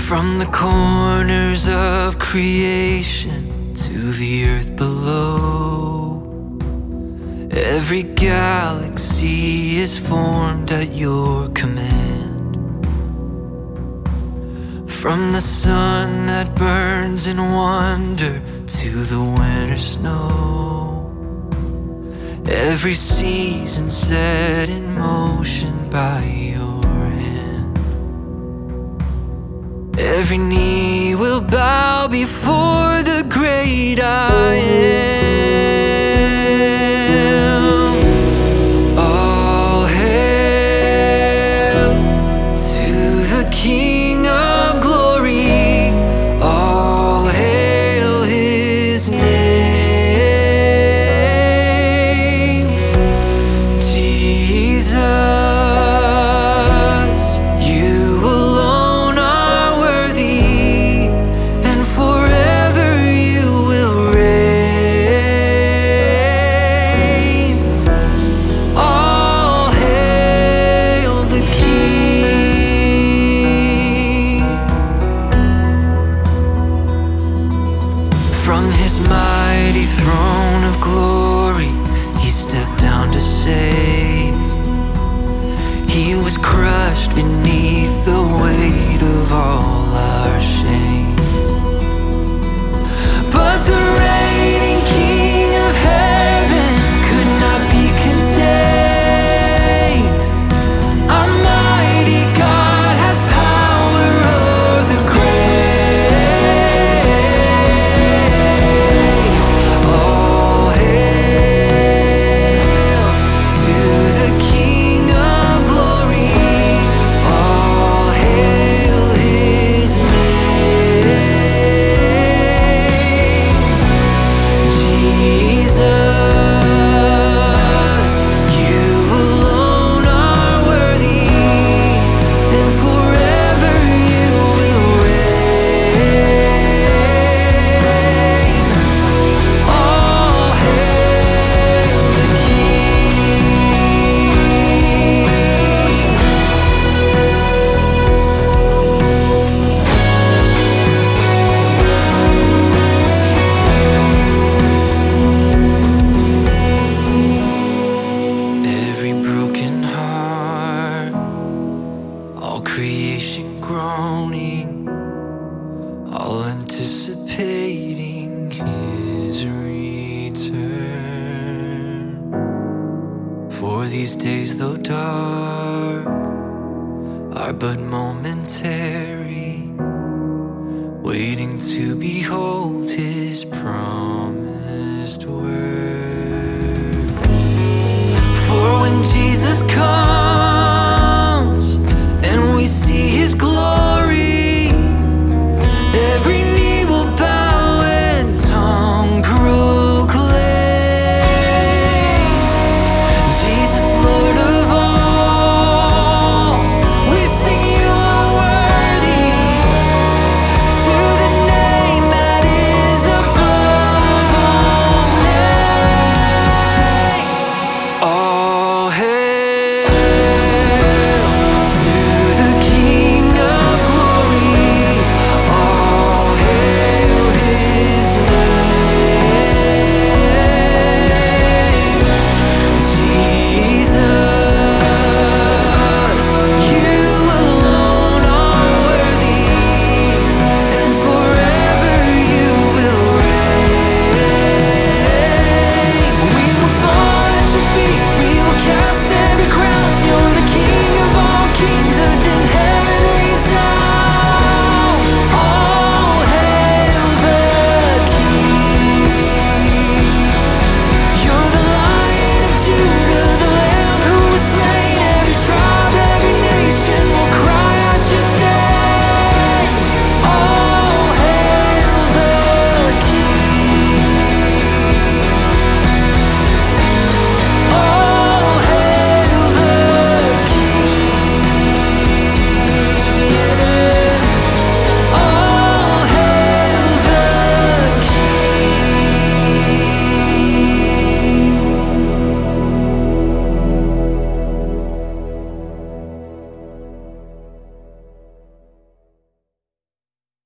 From the corners of creation to the earth below, every galaxy is formed at your command. From the sun that burns in wonder to the winter snow, every season set in motion by your hand. Every knee will bow before the great I am. All hail to the King of glory. All hail his name. Jesus, you alone are worthy, and forever you will reign. All hail the King. From his mighty throne of glory, he stepped down to save. He was crushed beneath the weight of all our shame. But the reigning King of heaven could not be contained. Our mighty God has power o'er the grave. All hail to the King of glory. All hail his name. Jesus, you alone are worthy, and forever you will reign. All hail the King. Every broken heart, all creation groaning, all anticipating his return. For these days, though dark, are but momentary, waiting to behold his promised word. For when Jesus comes,